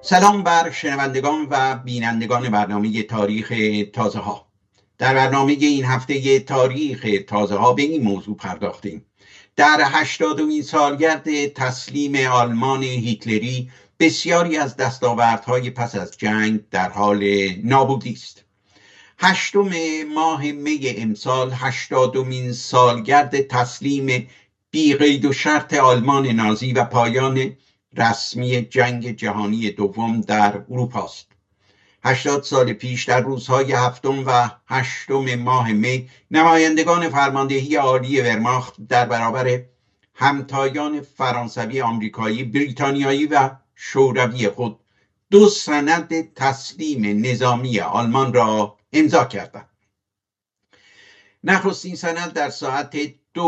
سلام بر شنوندگان و بینندگان برنامه تاریخ تازه ها. در برنامه این هفته تاریخ تازه ها به این موضوع پرداختیم: در 80مین سالگرد تسلیم آلمان هیتلری بسیاری از دستاوردهای پس از جنگ در حال نابودی است. 8 ماه می امسال 80مین سالگرد تسلیم بی قید و شرط آلمان نازی و پایان رسمی جنگ جهانی دوم در اروپا است. 80 سال پیش در روزهای 7 و 8 ماه می نمایندگان فرماندهی عالی ورماخت در برابر همتایان فرانسوی، آمریکایی، بریتانیایی و شوروی خود 2 سند تسلیم نظامی آلمان را امضا کردند. نخستین سند در ساعت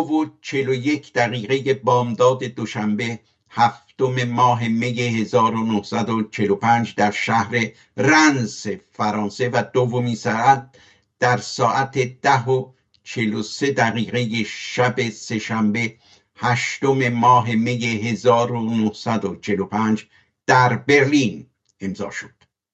2:41 بامداد دوشنبه 7 ماه می 1945 در شهر رنس فرانسه و دومین سند در ساعت 10:43 شب سه‌شنبه 8 ماه می 1945 در برلین امضا شد.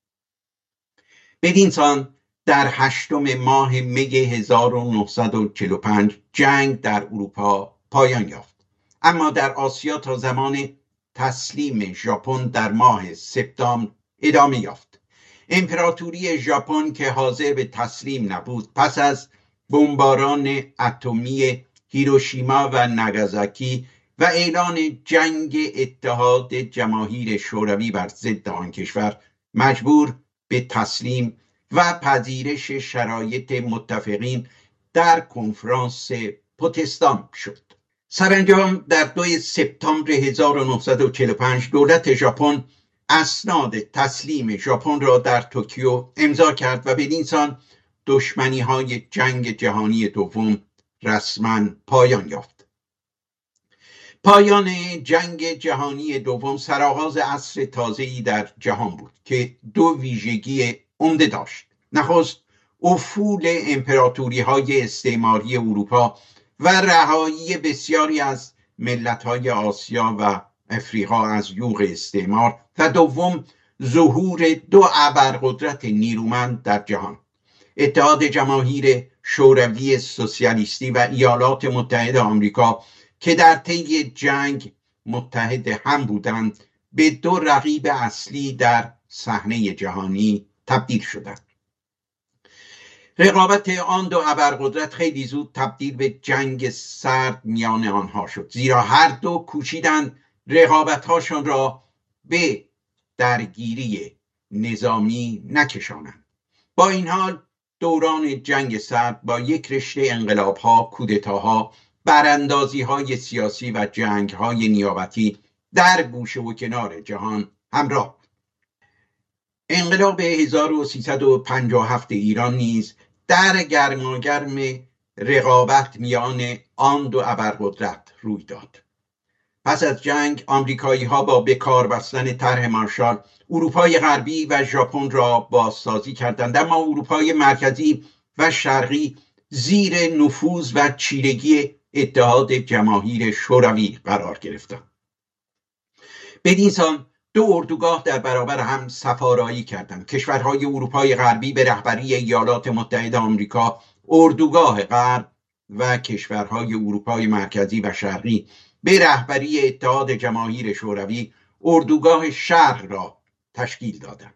بدین سان در 8 ماه می 1945 جنگ در اروپا پایان یافت. اما در آسیا تا زمان تسلیم ژاپن در ماه سپتامبر ادامه یافت. امپراتوری ژاپن که حاضر به تسلیم نبود، پس از بمباران اتمی هیروشیما و ناگازاکی و اعلان جنگ اتحاد جماهیر شوروی بر ضد آن کشور، مجبور به تسلیم و پذیرش شرایط متفقین در کنفرانس پوتسدام شد. سرانجام در 2 سپتامبر 1945 دولت ژاپن اسناد تسلیم ژاپن را در توکیو امضا کرد و بدین سان دشمنی‌های جنگ جهانی دوم رسما پایان یافت. پایان جنگ جهانی دوم سرآغاز عصر تازه‌ای در جهان بود که 2 ویژگی عمده داشت. نخست، افول امپراتوری‌های استعماری اروپا و رهایی بسیاری از ملت‌های آسیا و افریقا از یوغ استعمار، و دوم، ظهور 2 ابرقدرت نیرومند در جهان: اتحاد جماهیر شوروی سوسیالیستی و ایالات متحده آمریکا که در طی جنگ متحد هم بودند، به 2 رقیب اصلی در صحنه جهانی تبدیل شدند. رقابت آن 2 ابرقدرت خیلی زود تبدیل به جنگ سرد میان آنها شد، زیرا هر دو کوشیدند رقابت‌هاشان را به درگیری نظامی نکشانند. با این حال دوران جنگ سرد با یک رشته انقلاب‌ها، کودتاها، براندازی‌های سیاسی و جنگ‌های نیابتی در گوشه و کنار جهان همراه. انقلاب 1357 ایران نیز در گرماگرم رقابت میان آن 2 ابرقدرت روی داد. پس از جنگ آمریکایی‌ها با به کار بستن طرح مارشال اروپای غربی و ژاپن را بازسازی کردند، اما اروپای مرکزی و شرقی زیر نفوذ و چیرگی اتحاد جماهیر شوروی قرار گرفتند. بدین سان 2 اردوگاه در برابر هم سفارایی کردند. کشورهای اروپای غربی به رهبری ایالات متحده آمریکا اردوگاه غرب و کشورهای اروپای مرکزی و شرقی به رهبری اتحاد جماهیر شوروی اردوگاه شرق را تشکیل دادند.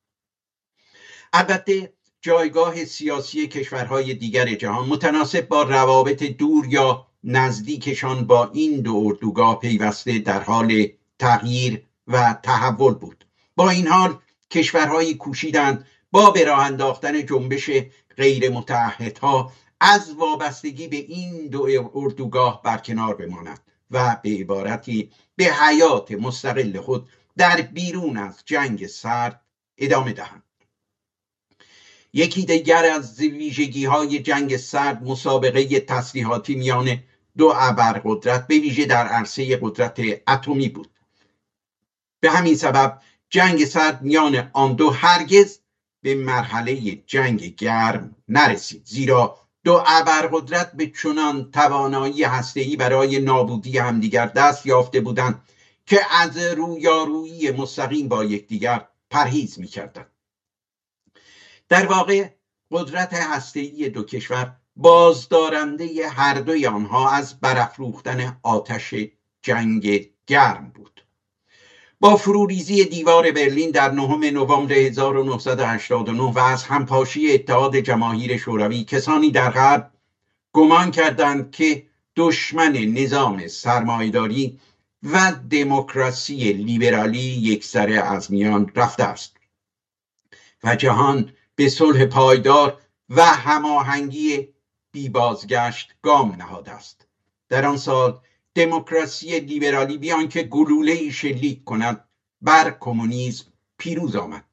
البته جایگاه سیاسی کشورهای دیگر جهان متناسب با روابط دور یا نزدیکشان با این 2 اردوگاه پیوسته در حال تغییر و تحول بود. با این حال کشورهایی کوشیدند با به راه انداختن جنبش غیر متعهدها از وابستگی به این 2 اردوگاه برکنار بمانند و به عبارتی به حیات مستقل خود در بیرون از جنگ سرد ادامه دهند. یکی دیگر از ویژگی‌های جنگ سرد مسابقه تسلیحاتی میان 2 ابرقدرت به ویژه در عرصه قدرت اتمی بود. به همین سبب جنگ سرد میان آن 2 هرگز به مرحله جنگ گرم نرسید، زیرا 2 ابرقدرت به چنان توانایی هسته‌ای برای نابودی همدیگر دست یافته بودند که از رویارویی مستقیم با یکدیگر پرهیز می‌کردند. در واقع قدرت هسته‌ای دو کشور بازدارنده هر دوی آنها از برافروختن آتش جنگ گرم بود. با فروریزی دیوار برلین در 9 نوامبر 1989 و از همپاشی اتحاد جماهیر شوروی، کسانی در غرب گمان کردند که دشمن نظام سرمایه‌داری و دموکراسی لیبرالی یکسره از میان رفته است و جهان به صلح پایدار و هماهنگی بی بازگشت گام نهاده است. در آن سال دموکراسی لیبرالی بیان که گلوله‌ای شلیک کند بر کمونیسم پیروز آمد.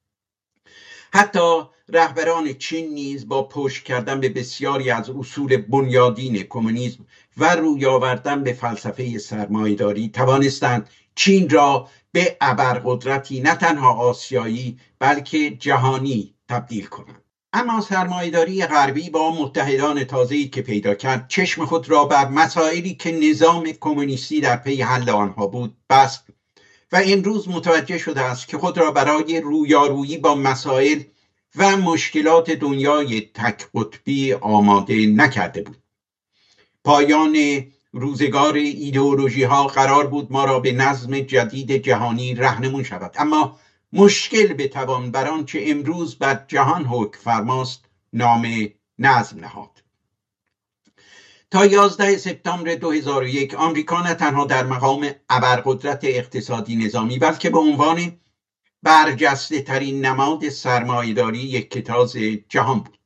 حتی رهبران چین نیز با پشت کردن به بسیاری از اصول بنیادین کمونیسم و روی آوردن به فلسفه سرمایه‌داری توانستند چین را به ابرقدرتی نه تنها آسیایی بلکه جهانی تبدیل کنند. اما سرمایه‌داری غربی با متحدان تازه‌ای که پیدا کرد چشم خود را بر مسائلی که نظام کمونیستی در پی حل آنها بود بست و امروز متوجه شده است که خود را برای رویارویی با مسائل و مشکلات دنیای تک قطبی آماده نکرده بود. پایان روزگار ایدئولوژی ها قرار بود ما را به نظم جدید جهانی راهنمون شود، اما مشکل بتوان بر آنچه امروز بر جهان حکم فرماست نام نظم نهاد. تا 11 سپتامبر 2001 آمریکا نه تنها در مقام ابرقدرت اقتصادی نظامی بلکه به عنوان برجسته ترین نماد سرمایه‌داری یکتاز جهان بود.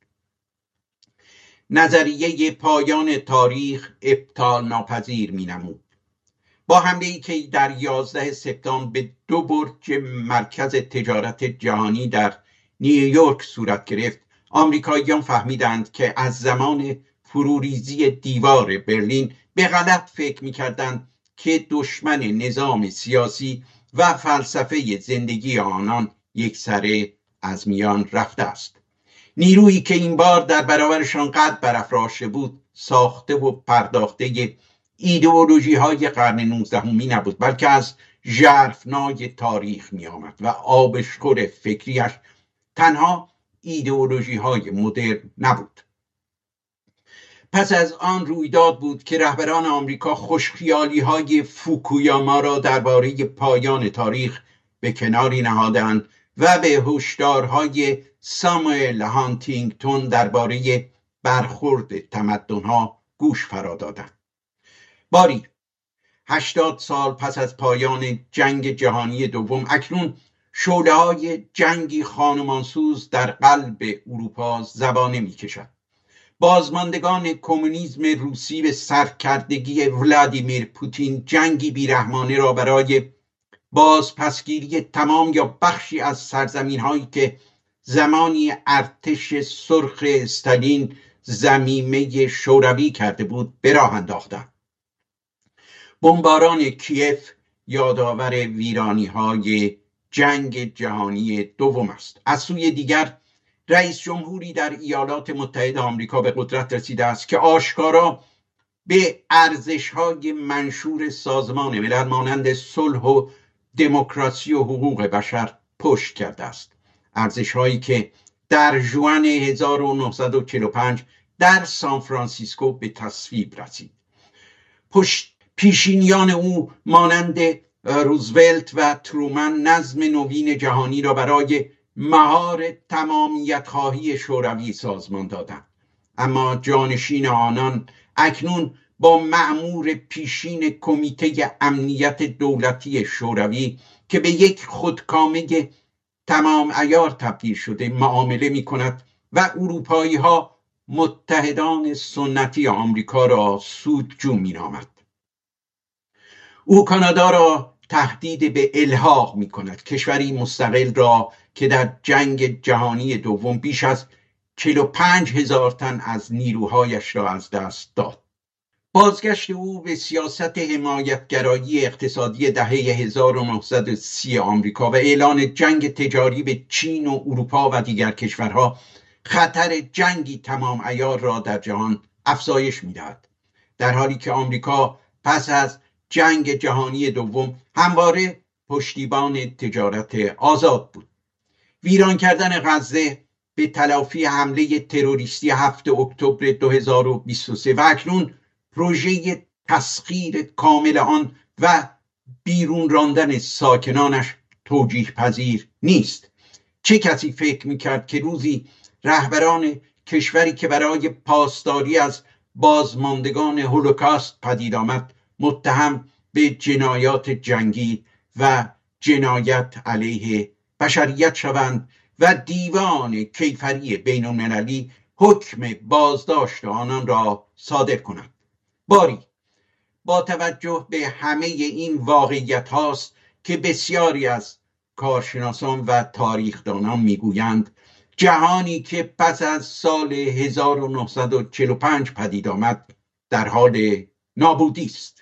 نظریه پایان تاریخ ابطال ناپذیر می‌نمود. با حمله‌ای که در 11 سپتامبر به 2 برج مرکز تجارت جهانی در نیویورک صورت گرفت، آمریکاییان فهمیدند که از زمان فروریزی دیوار برلین به غلط فکر می‌کردند که دشمن نظام سیاسی و فلسفه زندگی آنان یکسره از میان رفته است. نیرویی که این بار در برابرشان قد برافراشته بود ساخته و پرداخته ایدئولوژی های قرن 19 نبود، بلکه از ژرفنای تاریخ می آمد و آبشخور فکریش تنها ایدئولوژی های مدرن نبود. پس از آن رویداد بود که رهبران آمریکا خوشخیالی های فوکویاما را درباره پایان تاریخ به کناری نهادند و به هشدارهای ساموئل هانتینگتون درباره برخورد تمدن‌ها گوش فرا دادند. باری 80 سال پس از پایان جنگ جهانی دوم اکنون شعله‌های جنگی خانمانسوز در قلب اروپا زبانه می‌کشد. بازماندگان کمونیسم روسی به سرکردگی ولادیمیر پوتین جنگی بیرحمانه را برای بازپسگیری تمام یا بخشی از سرزمین‌هایی که زمانی ارتش سرخ استالین ضمیمه شوروی کرده بود به راه انداختند. بمباران کیف یادآور ویرانی‌های جنگ جهانی دوم است. از سوی دیگر رئیس جمهوری در ایالات متحده آمریکا به قدرت رسیده است که آشکارا به ارزش‌های منشور سازمان ملل مانند صلح و دموکراسی و حقوق بشر پشت کرده است. ارزش‌هایی که در ژوئن 1945 در سان فرانسیسکو به تصویب رسید. پیشینیان او مانند روزولت و ترومن نظم نوین جهانی را برای مهار تمامیت خواهی شوروی سازمان دادند، اما جانشین آنان اکنون با مأمور پیشین کمیته امنیت دولتی شوروی که به یک خودکامه تمام عیار تبدیل شده معامله می کند و اروپایی ها متحدان سنتی آمریکا را سودجو می نامد. او کانادا را تهدید به الحاق می کند، کشوری مستقل را که در جنگ جهانی دوم بیش از 45,000 تن از نیروهایش را از دست داد. بازگشت او به سیاست حمایتگرایی اقتصادی دهه 1930 آمریکا و اعلان جنگ تجاری به چین و اروپا و دیگر کشورها خطر جنگی تمام عیار را در جهان افزایش می‌دهد، در حالی که آمریکا پس از جنگ جهانی دوم همواره پشتیبان تجارت آزاد بود. ویران کردن غزه به تلافی حمله تروریستی 7 اکتبر 2023 و اکنون پروژه تسخیر کامل آن و بیرون راندن ساکنانش توجیه پذیر نیست. چه کسی فکر میکرد که روزی رهبران کشوری که برای پاسداری از بازماندگان هولوکاست پدید آمد متهم به جنایات جنگی و جنایت علیه بشریت شوند و دیوان کیفری بین المللی حکم بازداشت آنان را صادر کند؟ باری با توجه به همه این واقعیت هاست که بسیاری از کارشناسان و تاریخدانان میگویند جهانی که پس از سال 1945 پدید آمد در حال نابودی است.